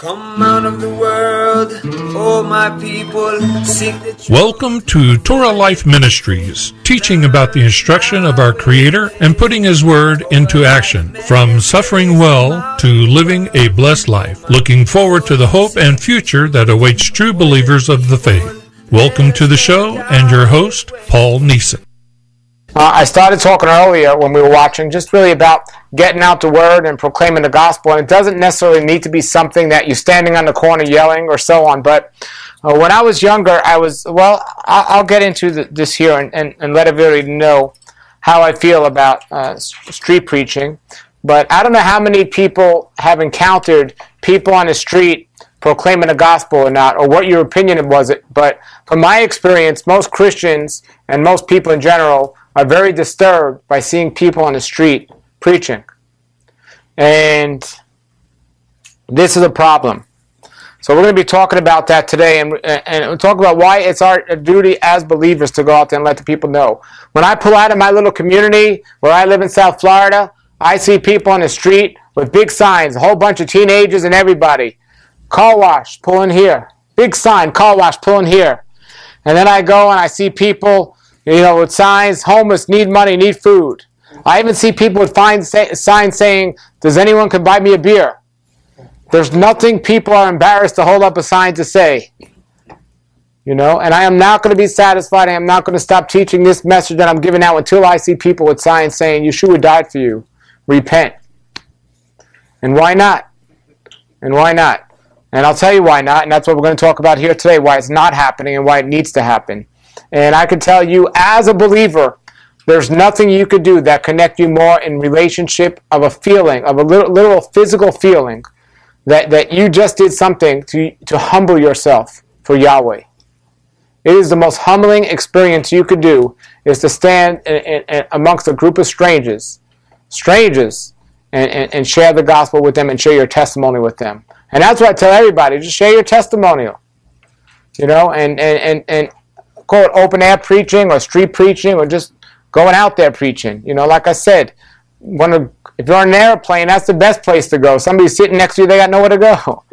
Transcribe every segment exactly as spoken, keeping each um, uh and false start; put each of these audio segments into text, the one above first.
Come out of the world, oh my people, seek the truth. Welcome to Torah Life Ministries, teaching about the instruction of our Creator and putting His Word into action, from suffering well to living a blessed life, looking forward to the hope and future that awaits true believers of the faith. Welcome to the show, and your host, Paul Neeson. Uh, I started talking earlier when we were watching just really about getting out the word and proclaiming the gospel, and it doesn't necessarily need to be something that you're standing on the corner yelling or so on, but uh, when I was younger, I was, well, I'll, I'll get into the, this here and, and, and let everybody know how I feel about uh, street preaching, but I don't know how many people have encountered people on the street proclaiming the gospel or not, or what your opinion was it, but from my experience, most Christians and most people in general are very disturbed by seeing people on the street preaching. And this is a problem. So we're going to be talking about that today, and, and we'll talk about why it's our duty as believers to go out there and let the people know. When I pull out of my little community where I live in South Florida, I see people on the street with big signs, a whole bunch of teenagers and everybody. Car wash, pull in here. Big sign, car wash, pull in here. And then I go and I see people, you know, with signs, homeless, need money, need food. I even see people with fine say, signs saying, does anyone can buy me a beer? There's nothing people are embarrassed to hold up a sign to say. You know, and I am not going to be satisfied. I am not going to stop teaching this message that I'm giving out until I see people with signs saying, Yeshua died for you. Repent. And why not? And why not? And I'll tell you why not, and that's what we're going to talk about here today, why it's not happening and why it needs to happen. And I can tell you, as a believer, there's nothing you could do that connect you more in relationship of a feeling, of a literal, literal physical feeling, that, that you just did something to, to humble yourself for Yahweh. It is the most humbling experience you could do, is to stand in, in, in amongst a group of strangers, strangers, and, and, and share the gospel with them and share your testimony with them. And that's what I tell everybody, just share your testimonial. You know, and, and, and, and call it open air preaching or street preaching or just going out there preaching. You know, like I said, one of, if you're on an airplane, that's the best place to go. Somebody's sitting next to you, they got nowhere to go.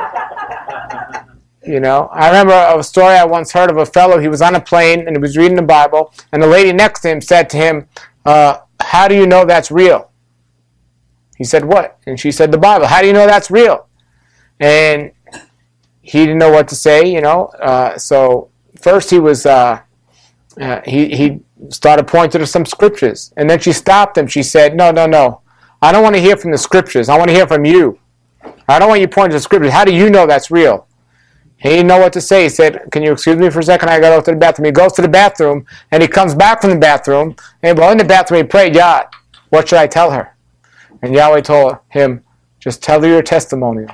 You know, I remember a story I once heard of a fellow, he was on a plane and he was reading the Bible, and the lady next to him said to him, uh, how do you know that's real? He said, what? And she said, the Bible. How do you know that's real? And he didn't know what to say, you know, uh, so first he was, uh, uh, he, he started pointing to some scriptures, and then she stopped him. She said, no, no, no, I don't want to hear from the scriptures. I want to hear from you. I don't want you pointing to the scriptures. How do you know that's real? He didn't know what to say. He said, can you excuse me for a second? I got to go to the bathroom. He goes to the bathroom, and he comes back from the bathroom, and while in the bathroom he prayed, Yah, what should I tell her? And Yahweh told him, just tell her your testimonial.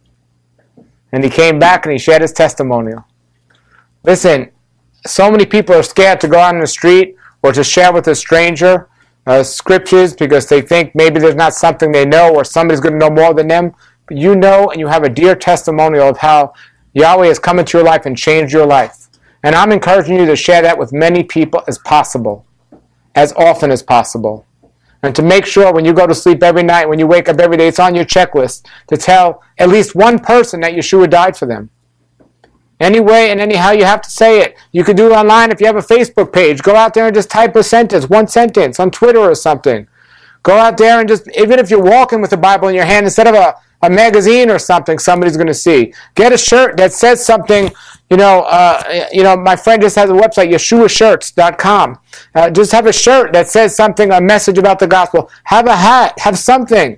And he came back and he shared his testimonial. Listen, so many people are scared to go out on the street or to share with a stranger uh, scriptures because they think maybe there's not something they know or somebody's going to know more than them. But you know and you have a dear testimonial of how Yahweh has come into your life and changed your life. And I'm encouraging you to share that with many people as possible, as often as possible. And to make sure when you go to sleep every night, when you wake up every day, it's on your checklist to tell at least one person that Yeshua died for them. Any way and anyhow you have to say it. You could do it online if you have a Facebook page. Go out there and just type a sentence, one sentence on Twitter or something. Go out there and just, even if you're walking with the Bible in your hand, instead of a, a magazine or something somebody's going to see, get a shirt that says something. You know, uh, you know, my friend just has a website, yeshua shirts dot com. Uh, just have a shirt that says something, a message about the gospel. Have a hat. Have something.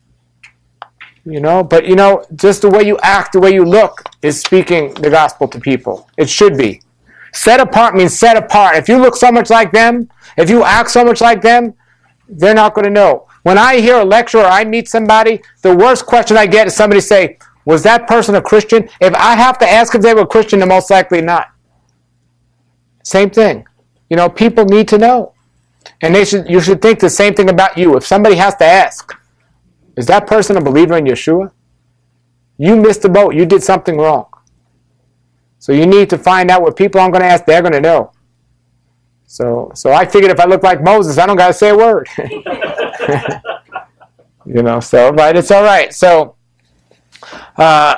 You know, but, you know, just the way you act, the way you look is speaking the gospel to people. It should be. Set apart means set apart. If you look so much like them, if you act so much like them, they're not going to know. When I hear a lecture or I meet somebody, the worst question I get is somebody say, was that person a Christian? If I have to ask if they were a Christian, they're most likely not. Same thing. You know, people need to know. And they should. You should think the same thing about you. If somebody has to ask, is that person a believer in Yeshua? You missed the boat. You did something wrong. So you need to find out what people aren't going to ask, they're going to know. So so I figured if I look like Moses, I don't got to say a word. You know, so, but it's all right. So uh,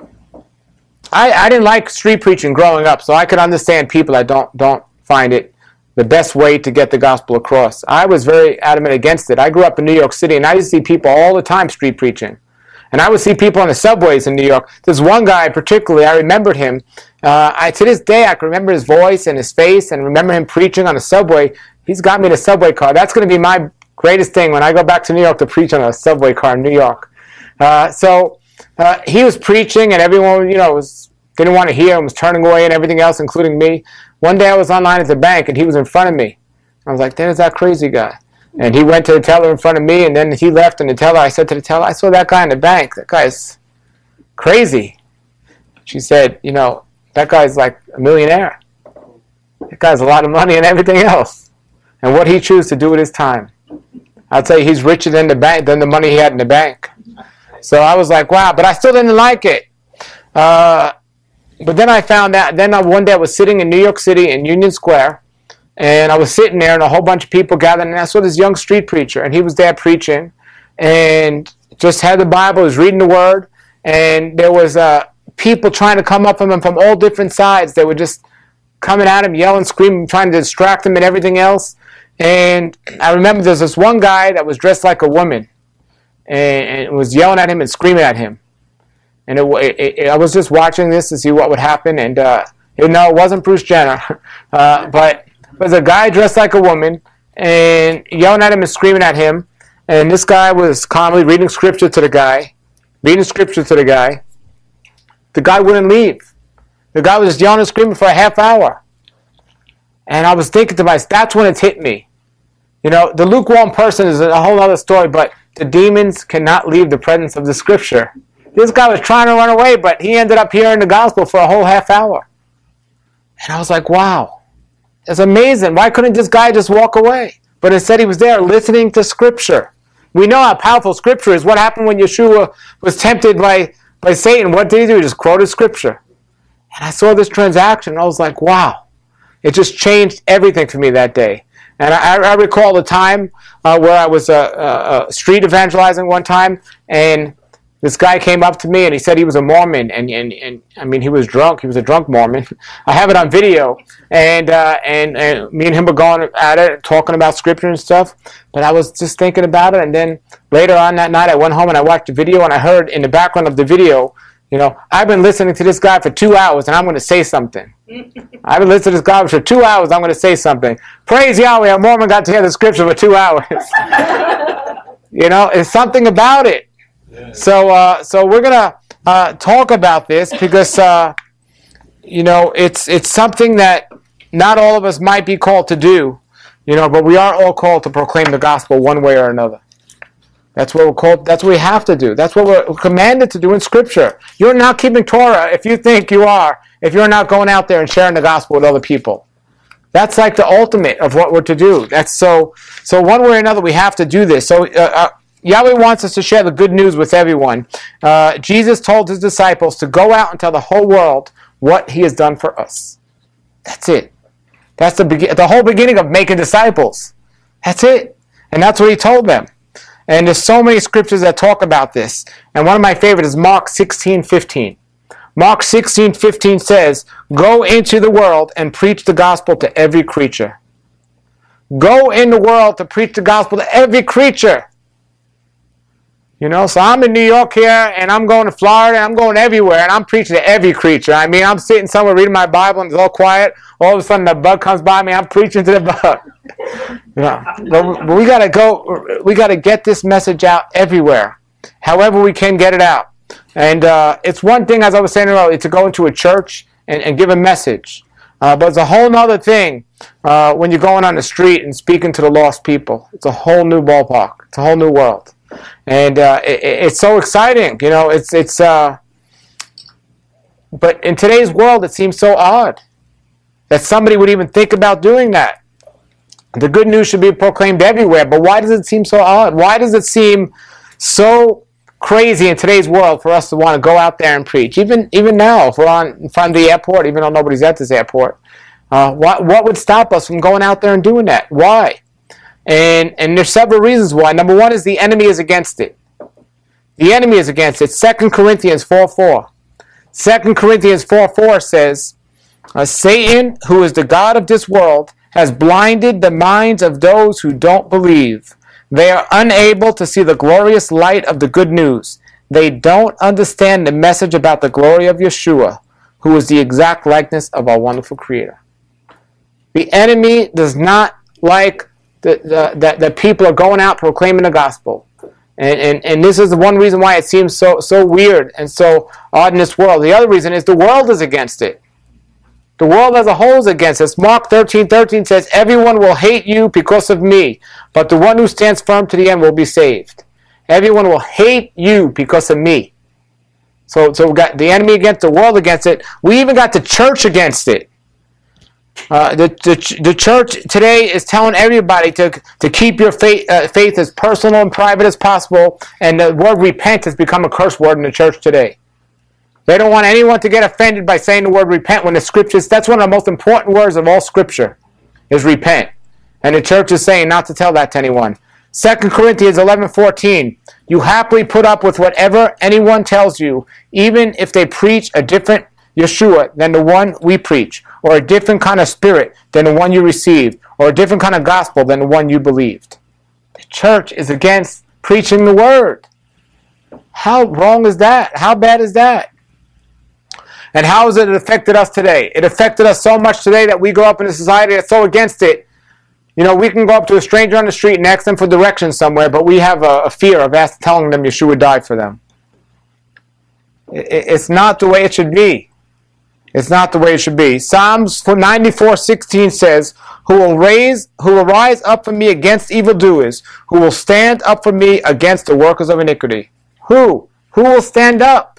I, I didn't like street preaching growing up, so I could understand people that don't don't find it the best way to get the gospel across. I was very adamant against it. I grew up in New York City, and I used to see people all the time street preaching. And I would see people on the subways in New York. There's one guy particularly, I remembered him. Uh, I, to this day, I can remember his voice and his face and remember him preaching on the subway. He's got me the subway car. That's going to be my greatest thing when I go back to New York, to preach on a subway car in New York. Uh, so uh, he was preaching, and everyone, you know, was didn't want to hear him, was turning away and everything else, including me. One day I was online at the bank, and he was in front of me. I was like, there's that crazy guy. And he went to the teller in front of me, and then he left, and the teller, I said to the teller, I saw that guy in the bank. That guy's crazy. She said, you know, that guy's like a millionaire. That guy's a lot of money and everything else. And what he chooses to do with his time. I'd say he's richer than the bank, than the money he had in the bank. So I was like, wow, but I still didn't like it. Uh, but then I found out, then I, one day I was sitting in New York City in Union Square, and I was sitting there, and a whole bunch of people gathered, and I saw this young street preacher, and he was there preaching, and just had the Bible, was reading the Word, and there was uh, people trying to come up from him from all different sides. They were just coming at him, yelling, screaming, trying to distract him and everything else. And I remember there's this one guy that was dressed like a woman, and, and was yelling at him and screaming at him. And it, it, it, I was just watching this to see what would happen, and uh, you know, it wasn't Bruce Jenner, uh, but it was a guy dressed like a woman and yelling at him and screaming at him. And this guy was calmly reading scripture to the guy, reading scripture to the guy. The guy wouldn't leave. The guy was just yelling and screaming for a half hour. And I was thinking to myself, that's when it's hit me. You know, the lukewarm person is a whole other story, but the demons cannot leave the presence of the scripture. This guy was trying to run away, but he ended up hearing the gospel for a whole half hour. And I was like, wow, that's amazing. Why couldn't this guy just walk away? But instead he was there listening to scripture. We know how powerful scripture is. What happened when Yeshua was tempted by, by Satan? What did he do? He just quoted scripture. And I saw this transaction, and I was like, wow. It just changed everything for me that day. And I, I recall the time uh, where I was uh, uh, street evangelizing one time, and this guy came up to me, and he said he was a Mormon, and, and, and I mean, he was drunk. He was a drunk Mormon. I have it on video, and, uh, and and me and him were going at it, talking about scripture and stuff, but I was just thinking about it, and then later on that night, I went home, and I watched the video, and I heard in the background of the video, you know, I've been listening to this guy for two hours, and I'm going to say something. I've been listening to this guy for two hours, I'm going to say something. Praise Yahweh, a Mormon got to hear the scripture for two hours. You know, it's something about it. So, uh, so we're gonna uh, talk about this because uh, you know it's it's something that not all of us might be called to do, you know, but we are all called to proclaim the gospel one way or another. That's what we're called. That's what we have to do. That's what we're commanded to do in Scripture. You're not keeping Torah if you think you are. If you're not going out there and sharing the gospel with other people, that's like the ultimate of what we're to do. That's so. So one way or another, we have to do this. So. Uh, uh, Yahweh wants us to share the good news with everyone. Uh, Jesus told his disciples to go out and tell the whole world what he has done for us. That's it. That's the be- the whole beginning of making disciples. That's it. And that's what he told them. And there's so many scriptures that talk about this. And one of my favorites is Mark sixteen fifteen. Mark sixteen fifteen says, go into the world and preach the gospel to every creature. Go in the world to preach the gospel to every creature. You know, so I'm in New York here, and I'm going to Florida, and I'm going everywhere, and I'm preaching to every creature. I mean, I'm sitting somewhere reading my Bible, and it's all quiet. All of a sudden, the bug comes by me. I'm preaching to the bug. Yeah. But we got to go. We got to get this message out everywhere, however we can get it out. And uh, it's one thing, as I was saying earlier, to go into a church and, and give a message. Uh, but it's a whole other thing uh, when you're going on the street and speaking to the lost people. It's a whole new ballpark. It's a whole new world. And uh, it, it's so exciting, you know. It's it's. Uh, but in today's world, it seems so odd that somebody would even think about doing that. The good news should be proclaimed everywhere, but why does it seem so odd? Why does it seem so crazy in today's world for us to want to go out there and preach? Even even now, if we're on in front of the airport, even though nobody's at this airport, uh, what what would stop us from going out there and doing that? Why? And and there's several reasons why. Number one is the enemy is against it. The enemy is against it. Second Corinthians four four. Second Corinthians four four says, uh, Satan, who is the god of this world, has blinded the minds of those who don't believe. They are unable to see the glorious light of the good news. They don't understand the message about the glory of Yeshua, who is the exact likeness of our wonderful Creator. The enemy does not like that the, the, the people are going out proclaiming the gospel. And, and, and this is the one reason why it seems so, so weird and so odd in this world. The other reason is the world is against it. The world as a whole is against us. Mark thirteen thirteen says, everyone will hate you because of me, but the one who stands firm to the end will be saved. Everyone will hate you because of me. So, so we got the enemy against the world against it. We even got the church against it. Uh, the, the the church today is telling everybody to, to keep your faith, uh, faith as personal and private as possible, and the word repent has become a curse word in the church today. They don't want anyone to get offended by saying the word repent when the scriptures, that's one of the most important words of all scripture, is repent. And the church is saying not to tell that to anyone. Second Corinthians eleven fourteen, you happily put up with whatever anyone tells you, even if they preach a different Yeshua than the one we preach, or a different kind of spirit than the one you received, or a different kind of gospel than the one you believed. The church is against preaching the word. How wrong is that? How bad is that? And how has it affected us today? It affected us so much today that we grow up in a society that's so against it. You know, we can go up to a stranger on the street and ask them for directions somewhere, but we have a, a fear of asking, telling them Yeshua died for them. It, it's not the way it should be. It's not the way it should be. Psalms ninety-four sixteen says, Who will raise, who will rise up for me against evildoers, who will stand up for me against the workers of iniquity. Who? Who will stand up?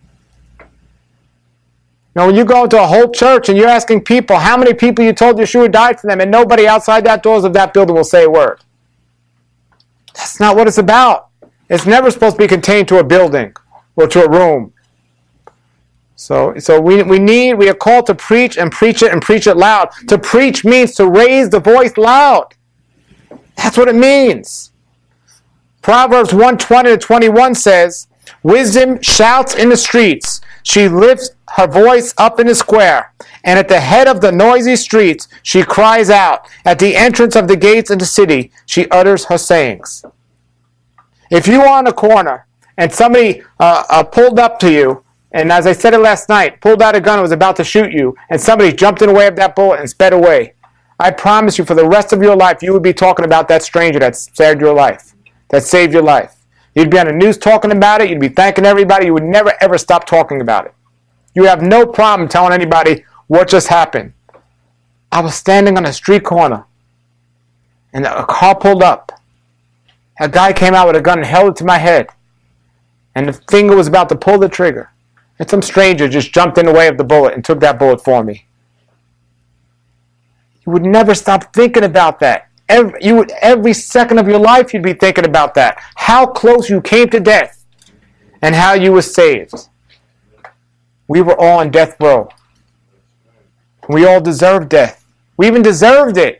Now, when you go into a whole church and you're asking people how many people you told Yeshua died for them, and nobody outside that doors of that building will say a word. That's not what it's about. It's never supposed to be contained to a building or to a room. So, so we, we need, we are called to preach and preach it and preach it loud. To preach means to raise the voice loud. That's what it means. Proverbs one twenty to twenty-one says, Wisdom shouts in the streets. She lifts her voice up in the square, and at the head of the noisy streets she cries out. At the entrance of the gates of the city she utters her sayings. If you are on a corner and somebody uh, uh, pulled up to you, and as I said it last night, pulled out a gun and was about to shoot you, and somebody jumped in the way of that bullet and sped away, I promise you for the rest of your life you would be talking about that stranger that saved your life, that saved your life. You'd be on the news talking about it. You'd be thanking everybody. You would never, ever stop talking about it. You have no problem telling anybody what just happened. I was standing on a street corner, and a car pulled up. A guy came out with a gun and held it to my head, and the finger was about to pull the trigger, and some stranger just jumped in the way of the bullet and took that bullet for me. You would never stop thinking about that. Every, you would, every second of your life you'd be thinking about that. How close you came to death and how you were saved. We were all on death row. We all deserved death. We even deserved it.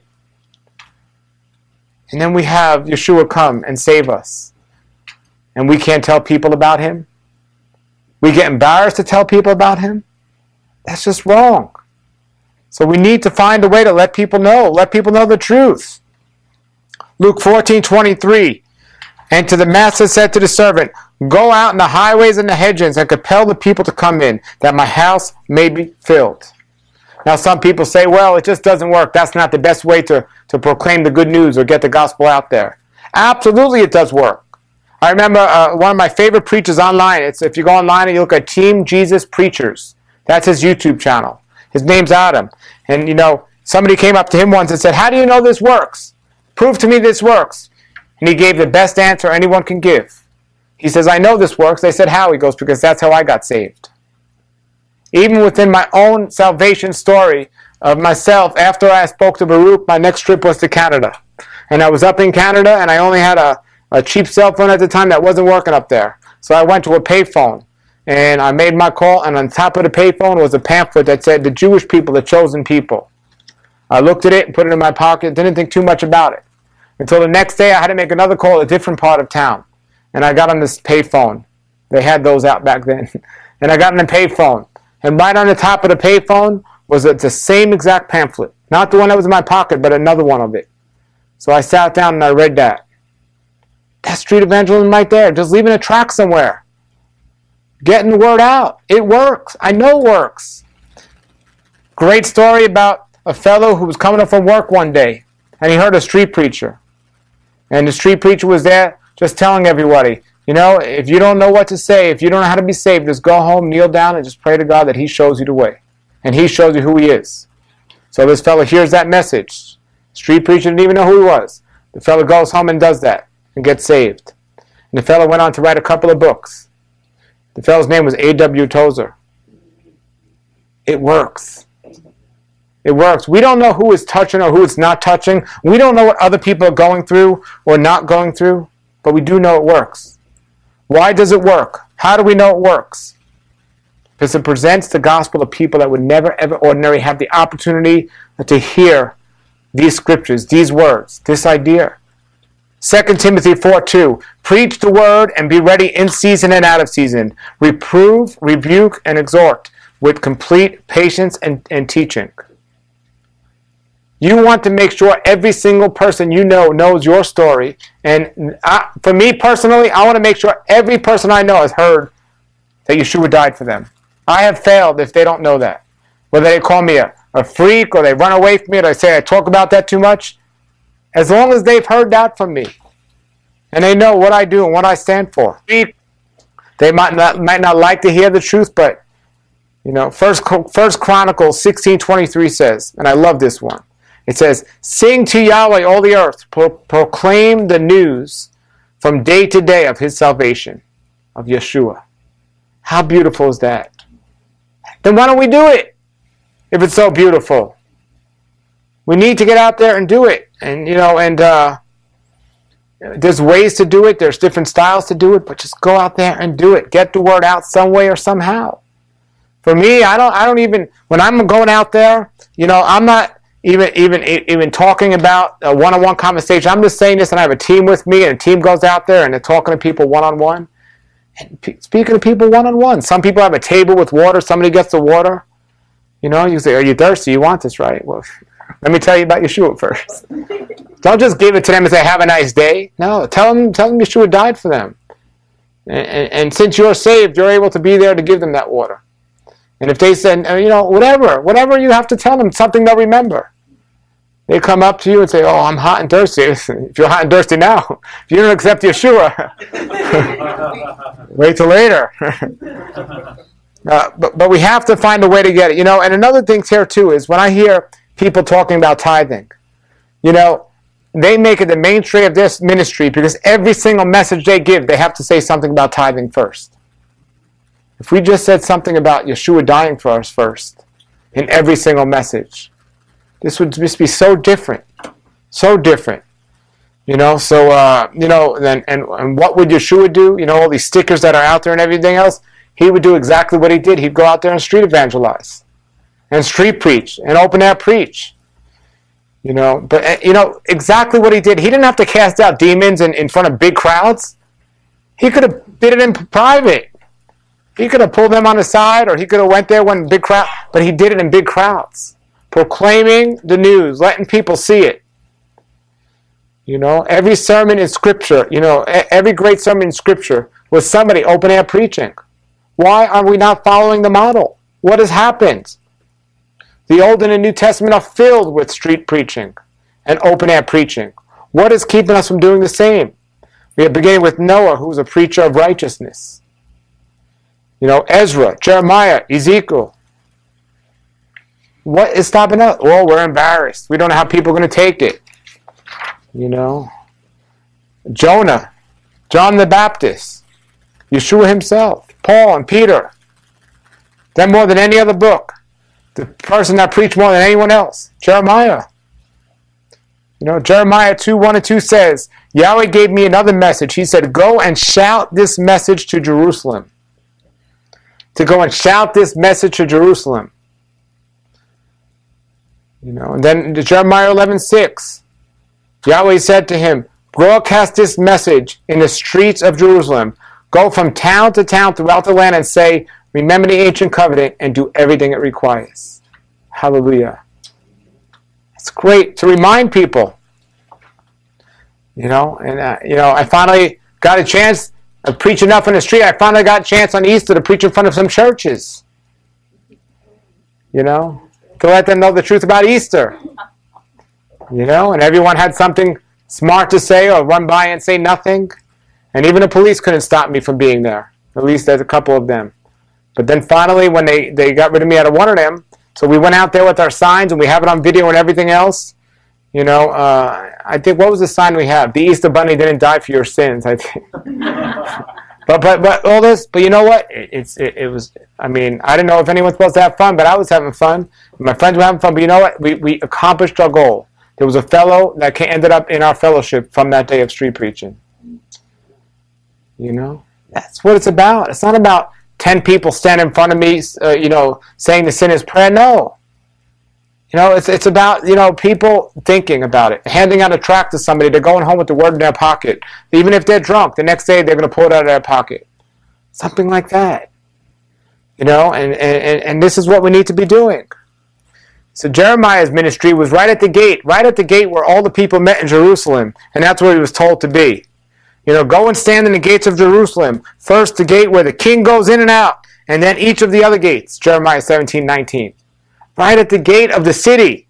And then we have Yeshua come and save us. And we can't tell people about him. We get embarrassed to tell people about him. That's just wrong. So we need to find a way to let people know. Let people know the truth. Luke fourteen twenty-three, and to the master said to the servant, Go out in the highways and the hedges and compel the people to come in, that my house may be filled. Now some people say, well, it just doesn't work. That's not the best way to, to proclaim the good news or get the gospel out there. Absolutely it does work. I remember uh, one of my favorite preachers online. It's if you go online and you look at Team Jesus Preachers. That's his YouTube channel. His name's Adam. And, you know, somebody came up to him once and said, how do you know this works? Prove to me this works. And he gave the best answer anyone can give. He says, I know this works. They said, how? He goes, because that's how I got saved. Even within my own salvation story of myself, after I spoke to Baruch, my next trip was to Canada. And I was up in Canada, and I only had a, a cheap cell phone at the time that wasn't working up there. So I went to a payphone, and I made my call, and on top of the payphone was a pamphlet that said, the Jewish people, the chosen people. I looked at it and put it in my pocket, didn't think too much about it. Until the next day, I had to make another call at a different part of town. And I got on this payphone. They had those out back then. And I got on a payphone. And right on the top of the payphone was the same exact pamphlet. Not the one that was in my pocket, but another one of it. So I sat down and I read that. That's street evangelism right there. Just leaving a tract somewhere. Getting the word out. It works. I know it works. Great story about a fellow who was coming up from work one day. And he heard a street preacher. And the street preacher was there just telling everybody, you know, if you don't know what to say, if you don't know how to be saved, just go home, kneel down, and just pray to God that He shows you the way. And He shows you who He is. So this fellow hears that message. Street preacher didn't even know who he was. The fellow goes home and does that and gets saved. And the fellow went on to write a couple of books. The fellow's name was A W Tozer. It works. It works. We don't know who is touching or who is not touching. We don't know what other people are going through or not going through, but we do know it works. Why does it work? How do we know it works? Because it presents the gospel to people that would never, ever ordinarily have the opportunity to hear these scriptures, these words, this idea. Second Timothy four two, preach the word and be ready in season and out of season. Reprove, rebuke, and exhort with complete patience and, and teaching. You want to make sure every single person you know knows your story. And I, for me personally, I want to make sure every person I know has heard that Yeshua died for them. I have failed if they don't know that. Whether they call me a, a freak or they run away from me or they say I talk about that too much. As long as they've heard that from me and they know what I do and what I stand for. They might not, might not like to hear the truth, but you know, First, First Chronicles sixteen twenty-three says, and I love this one. It says, sing to Yahweh, all the earth, pro- proclaim the news from day to day of His salvation, of Yeshua. How beautiful is that? Then why don't we do it if it's so beautiful? We need to get out there and do it. And, you know, and uh, there's ways to do it. There's different styles to do it, but just go out there and do it. Get the word out some way or somehow. For me, I don't, I don't even, when I'm going out there, you know, I'm not, Even even even talking about a one-on-one conversation. I'm just saying this, and I have a team with me, and a team goes out there, and they're talking to people one-on-one. And p- speaking to people one-on-one. Some people have a table with water. Somebody gets the water. You know, you say, are you thirsty? You want this, right? Well, let me tell you about Yeshua first. Don't just give it to them and say, have a nice day. No, tell them, tell them Yeshua died for them. And, and, and since you're saved, you're able to be there to give them that water. And if they said, you know, whatever, whatever you have to tell them, something they'll remember. They come up to you and say, oh, I'm hot and thirsty. If you're hot and thirsty now, if you don't accept Yeshua, wait till later. uh, but, but we have to find a way to get it. You know, and another thing here, too, is when I hear people talking about tithing, you know, they make it the mainstream of this ministry because every single message they give, they have to say something about tithing first. If we just said something about Yeshua dying for us first in every single message, this would just be so different, so different, you know. So uh, you know, and, and and what would Yeshua do? You know, all these stickers that are out there and everything else. He would do exactly what He did. He'd go out there and street evangelize, and street preach, and open air preach. You know, but you know exactly what He did. He didn't have to cast out demons in, in front of big crowds. He could have did it in private. He could have pulled them on the side, or he could have went there when big crowd. But He did it in big crowds. Proclaiming the news, letting people see it. You know, every sermon in Scripture, you know, every great sermon in Scripture was somebody open air preaching. Why are we not following the model? What has happened? The Old and the New Testament are filled with street preaching and open air preaching. What is keeping us from doing the same? We are beginning with Noah, who was a preacher of righteousness. You know, Ezra, Jeremiah, Ezekiel. What is stopping us? Well, we're embarrassed. We don't know how people are going to take it. You know? Jonah, John the Baptist, Yeshua Himself, Paul and Peter. Then more than any other book. The person that preached more than anyone else, Jeremiah. You know, Jeremiah two, one and two says, Yahweh gave me another message. He said, go and shout this message to Jerusalem. To go and shout this message to Jerusalem. You know, and then Jeremiah eleven six, Yahweh said to him, broadcast this message in the streets of Jerusalem. Go from town to town throughout the land and say, remember the ancient covenant and do everything it requires. Hallelujah. It's great to remind people. You know, and, uh, you know, I finally got a chance to preach enough on the street. I finally got a chance on Easter to preach in front of some churches. You know, to let them know the truth about Easter. You know, and everyone had something smart to say or run by and say nothing. And even the police couldn't stop me from being there. At least there's a couple of them. But then finally, when they, they got rid of me out of one of them, so we went out there with our signs and we have it on video and everything else. You know, uh, I think, what was the sign we have? The Easter Bunny didn't die for your sins, I think. but but but all this, but you know what? It, it's it, it was, I mean, I didn't know if anyone's supposed to have fun, but I was having fun. My friends were having fun, but you know what? We, we accomplished our goal. There was a fellow that ended up in our fellowship from that day of street preaching. You know? That's what it's about. It's not about ten people standing in front of me, uh, you know, saying the sinner's prayer. No. You know, it's it's about, you know, people thinking about it, handing out a tract to somebody. They're going home with the word in their pocket. Even if they're drunk, the next day they're going to pull it out of their pocket. Something like that. You know, and, and, and this is what we need to be doing. So Jeremiah's ministry was right at the gate, right at the gate where all the people met in Jerusalem. And that's where he was told to be. You know, go and stand in the gates of Jerusalem. First the gate where the king goes in and out, and then each of the other gates. Jeremiah seventeen nineteen. Right at the gate of the city.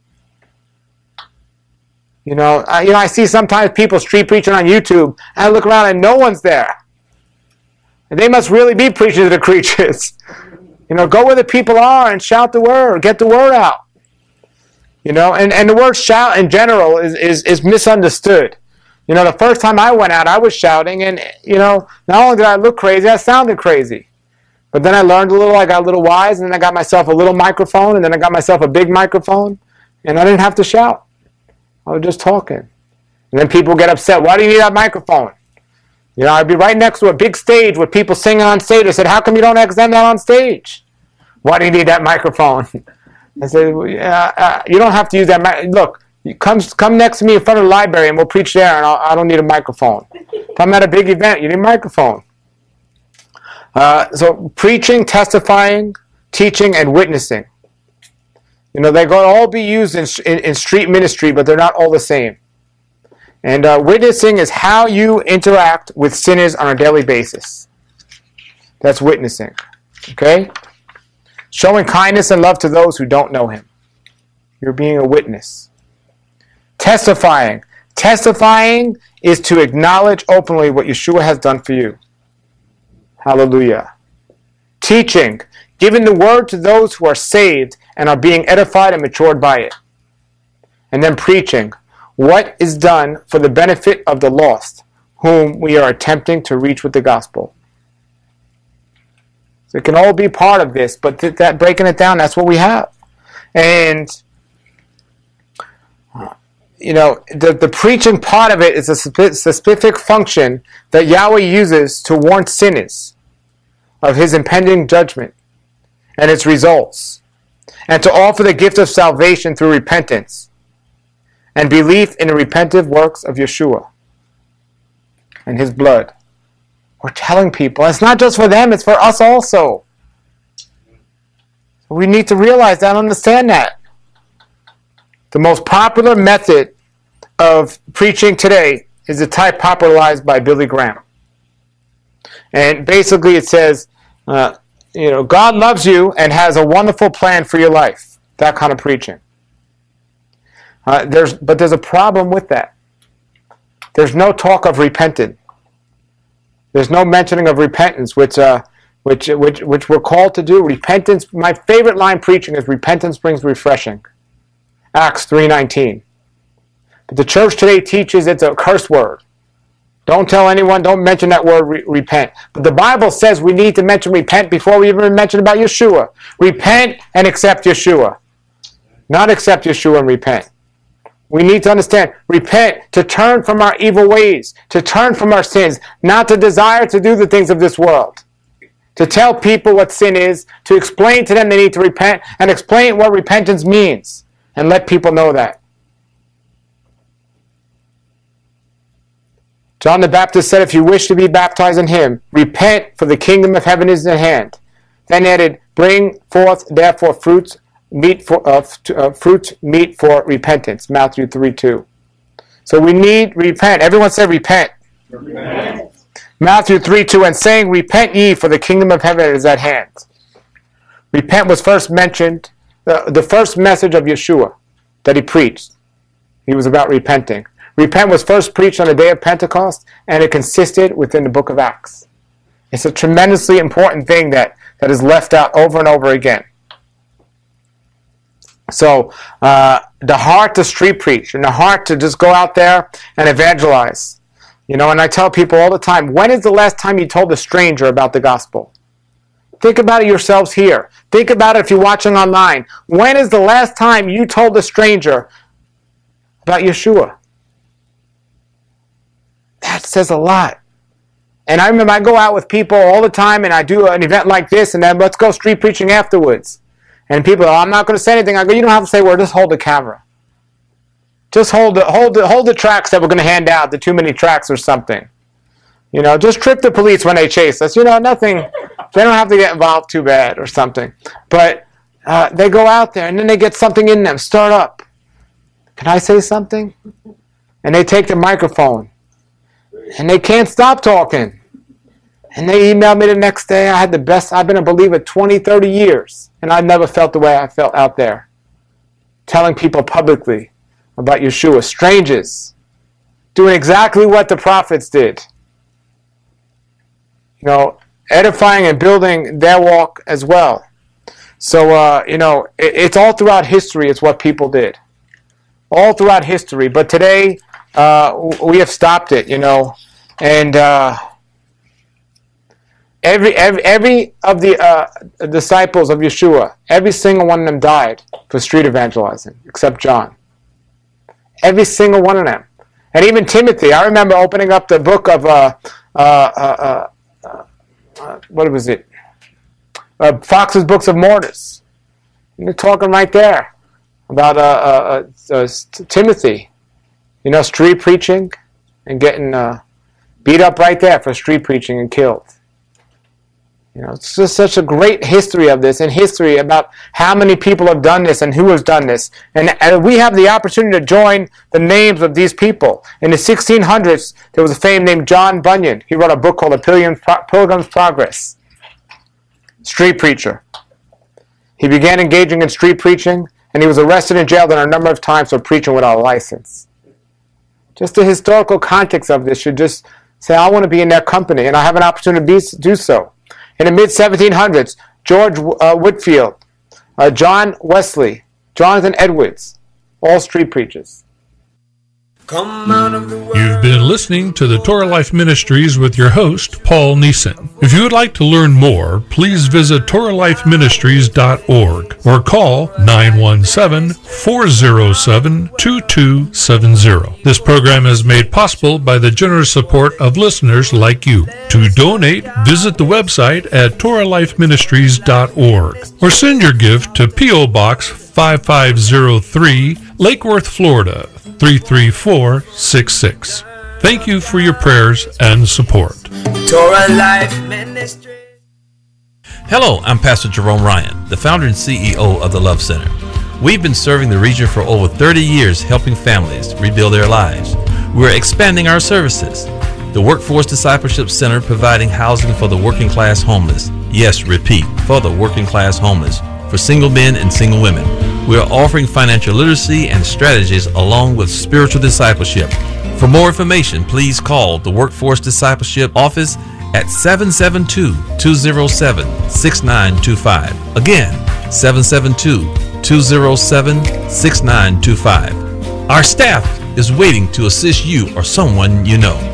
You know, I, you know, I see sometimes people street preaching on YouTube, and I look around and no one's there. And they must really be preaching to the creatures. You know, go where the people are and shout the word, get the word out. You know, and, and the word shout in general is, is, is misunderstood. You know, the first time I went out, I was shouting, and, you know, not only did I look crazy, I sounded crazy. But then I learned a little, I got a little wise, and then I got myself a little microphone, and then I got myself a big microphone, and I didn't have to shout. I was just talking. And then people get upset, why do you need that microphone? You know, I'd be right next to a big stage with people singing on stage. I said, how come you don't extend that on stage? Why do you need that microphone? I said, well, yeah, uh, you don't have to use that mic. Look, you come, come next to me in front of the library, and we'll preach there, and I'll, I don't need a microphone. If I'm at a big event, you need a microphone. Uh, so preaching, testifying, teaching, and witnessing. You know, they're going to all be used in, in, in street ministry, but they're not all the same. And uh, witnessing is how you interact with sinners on a daily basis. That's witnessing. Okay? Showing kindness and love to those who don't know him. You're being a witness. Testifying. Testifying is to acknowledge openly what Yeshua has done for you. Hallelujah. Teaching, giving the word to those who are saved and are being edified and matured by it. And then preaching, what is done for the benefit of the lost, whom we are attempting to reach with the gospel. So it can all be part of this, but th- that breaking it down, that's what we have. And you know, the, the preaching part of it is a specific function that Yahweh uses to warn sinners of his impending judgment and its results, and to offer the gift of salvation through repentance and belief in the repentive works of Yeshua and his blood. We're telling people, it's not just for them, it's for us also. We need to realize that and understand that. The most popular method of preaching today is the type popularized by Billy Graham. And basically it says, uh, you know, God loves you and has a wonderful plan for your life. That kind of preaching. Uh, there's, but there's a problem with that. There's no talk of repenting. There's no mentioning of repentance, which, uh, which, which, which we're called to do. Repentance, my favorite line preaching is repentance brings refreshing. Acts three nineteen. But the church today teaches it's a curse word. Don't tell anyone, don't mention that word, re- repent. But the Bible says we need to mention repent before we even mention about Yeshua. Repent and accept Yeshua. Not accept Yeshua and repent. We need to understand, repent, to turn from our evil ways, to turn from our sins, not to desire to do the things of this world. To tell people what sin is, to explain to them they need to repent, and explain what repentance means, and let people know that. John the Baptist said, if you wish to be baptized in him, repent, for the kingdom of heaven is at hand. Then added, bring forth therefore fruits, meet for uh, uh, fruits meet for repentance. Matthew three two. So we need repent. Everyone say repent. Repent. Matthew three two, and saying, repent ye, for the kingdom of heaven is at hand. Repent was first mentioned, uh, the first message of Yeshua that he preached. He was about repenting. Repent was first preached on the day of Pentecost, and it consisted within the book of Acts. It's a tremendously important thing that, that is left out over and over again. So, uh, the heart to street preach, and the heart to just go out there and evangelize. You know, and I tell people all the time, when is the last time you told a stranger about the gospel? Think about it yourselves here. Think about it if you're watching online. When is the last time you told a stranger about Yeshua? That says a lot. And I remember I go out with people all the time, and I do an event like this, and then let's go street preaching afterwards. And people are, oh, I'm not going to say anything. I go, you don't have to say a word. Just hold the camera. Just hold the, hold the, hold the tracts that we're going to hand out, the too many tracts or something. You know, just trip the police when they chase us. You know, nothing. They don't have to get involved too bad or something. But uh, they go out there, and then they get something in them. Start up. Can I say something? And they take the microphone. And they can't stop talking. And they emailed me the next day. I had the best, I've been a believer twenty, thirty years. And I've never felt the way I felt out there. Telling people publicly about Yeshua. Strangers. Doing exactly what the prophets did. You know, edifying and building their walk as well. So, uh, you know, it, it's all throughout history. It's what people did. All throughout history. But today, uh, we have stopped it, you know. And uh, every, every every of the uh, disciples of Yeshua, every single one of them died for street evangelizing, except John. Every single one of them. And even Timothy. I remember opening up the book of, uh, uh, uh, uh, uh, what was it? Uh, Fox's Books of Martyrs. And they're talking right there about uh, uh, uh, Timothy. You know, street preaching and getting uh, beat up right there for street preaching and killed. You know, it's just such a great history of this, and history about how many people have done this and who has done this. And, and we have the opportunity to join the names of these people. In the sixteen hundreds, there was a fame named John Bunyan. He wrote a book called The Pilgrim's, Pro- Pilgrim's Progress. Street preacher. He began engaging in street preaching, and he was arrested and jailed a number of times for preaching without a license. Just the historical context of this should just say, I want to be in their company, and I have an opportunity to do so. In the mid seventeen hundreds, George uh, Whitefield, uh, John Wesley, Jonathan Edwards, all street preachers. Come out of the world. You've been listening to the Torah Life Ministries with your host, Paul Neeson. If you would like to learn more, please visit Torah Life Ministries dot org or call nine one seven, four zero seven, two two seven zero. This program is made possible by the generous support of listeners like you. To donate, visit the website at Torah Life Ministries dot org or send your gift to P O. Box five five zero three, Lake Worth, Florida, three three four six six. Thank you for your prayers and support. Torah Life Ministry. Hello, I'm Pastor Jerome Ryan, the founder and C E O of the Love Center. We've been serving the region for over thirty years, helping families rebuild their lives. We're expanding our services. The Workforce Discipleship Center, providing housing for the working class homeless. Yes, repeat, for the working class homeless. For single men and single women. We are offering financial literacy and strategies along with spiritual discipleship. For more information, please call the Workforce Discipleship Office at seven seven two, two zero seven, six nine two five. Again, seven seven two, two zero seven, six nine two five. Our staff is waiting to assist you or someone you know.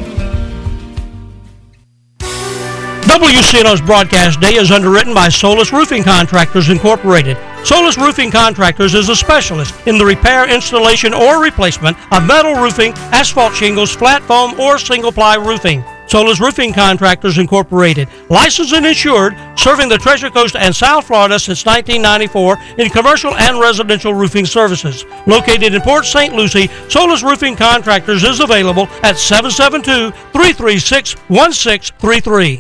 W C N O's broadcast day is underwritten by Solus Roofing Contractors Incorporated. Solus Roofing Contractors is a specialist in the repair, installation, or replacement of metal roofing, asphalt shingles, flat foam, or single-ply roofing. Solis Roofing Contractors Incorporated, licensed and insured, serving the Treasure Coast and South Florida since nineteen ninety-four in commercial and residential roofing services. Located in Port Saint Lucie, Solis Roofing Contractors is available at seven seven two, three three six, one six three three.